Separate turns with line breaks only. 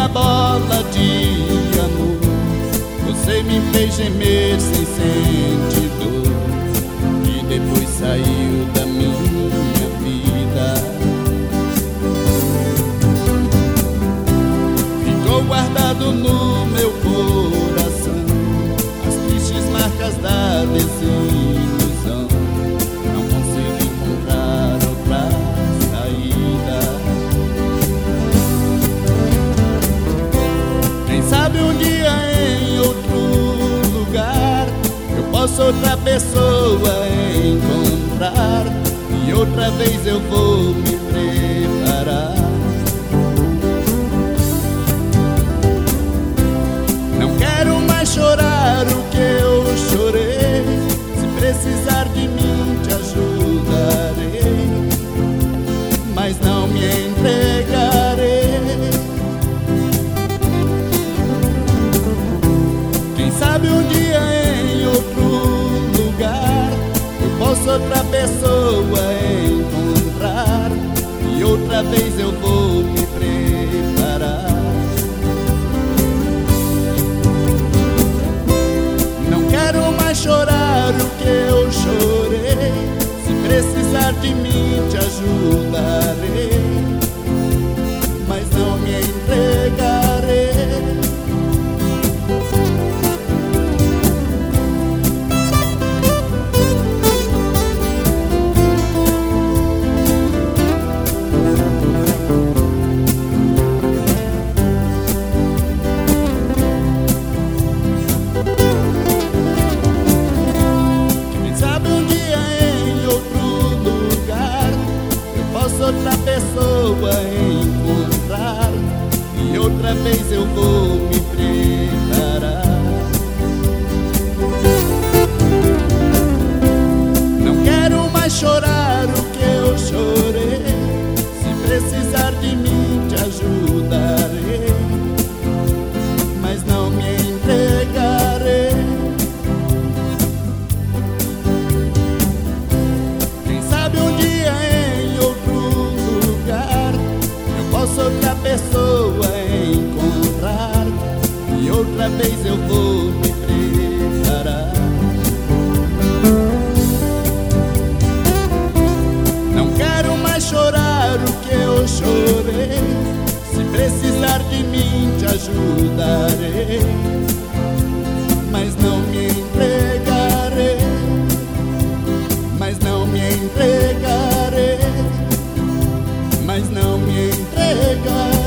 bola de amor. Você me fez gemer sem sentir dor, e depois saiu da minha vida. Ficou guardado no meu coração as tristes marcas da desilusão. Não consigo encontrar outra saída. Quem sabe um dia em outro lugar eu posso outra pessoa encontrar, e outra vez eu vou me preparar. Não quero mais chorar o que eu chorei. Se precisar de mim te ajudarei, mas não me entregarei. Quem sabe um dia em outro lugar eu posso outra pessoa encontrar, e outra vez eu vou me preparar. Não quero mais chorar o que eu chorei. Se precisar de mim te ajudarei, mas não me entregarei. Outra pessoa encontrar, e outra vez eu vou me preparar. Não quero mais chorar o que eu chorei. Se precisar de mim te ajudarei, mas não me entregarei. Quem sabe um dia outra pessoa encontrar, e outra vez eu vou me preparar. Não quero mais chorar o que eu chorei. Se precisar de mim te ajudarei, mas não me entregarei, mas não me entregarei, mas não me entregarei.